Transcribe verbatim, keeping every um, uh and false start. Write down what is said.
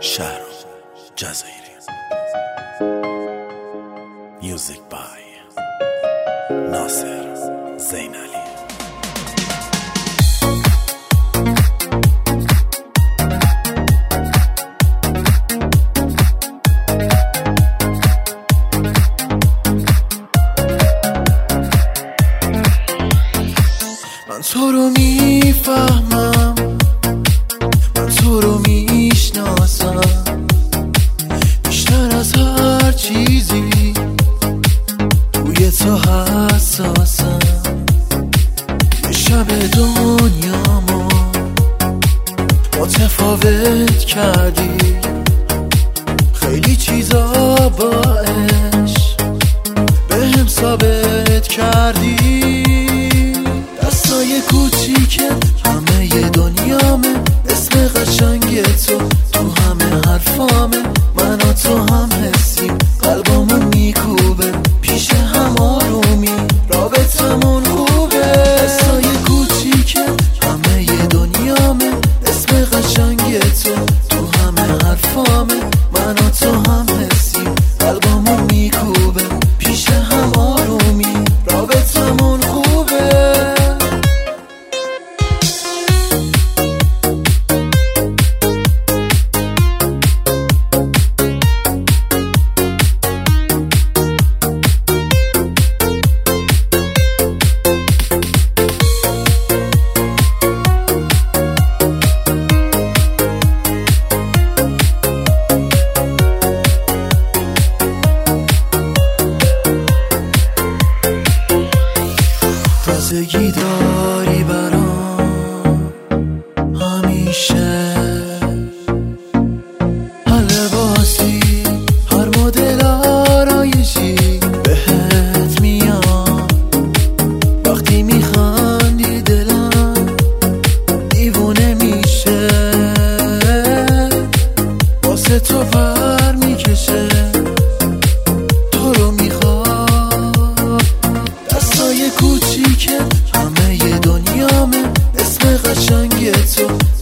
شهر جزایری. میوزیک بای ناصر زینالی. من تو رو میفهمم، من تو رو میشناسم بیشتر از هر چیزی، روی تو حساسم. یه شب دنیامو متفاوت کردی، خیلی چیزا با عشق بهم ثابت کردی. دستای کوچیکه همه ی دنیامه، اسم قشنگ تو تو همه حرفامه. من و تو هم حسیم، قلبمون میکوبه، پیش هم آرومی، رابطمون خوبه. دستای کوچیکه همه ی دنیامه، اسم قشنگ تو تو همه حرفامه. من و تو هم حسیم، قلبمون میکوبه، پیش هم آرومی، رابطمون خوبه. تازگی داری برام همیشه، هر لباسی هر مدل آرایشی بهت میاد. وقتی میخندی دلم دیوونه میشه، واسه تو ور میکشه، تو رو میخواد. دستای کوچیکه همه ی دنیامه، اسم قشنگ تو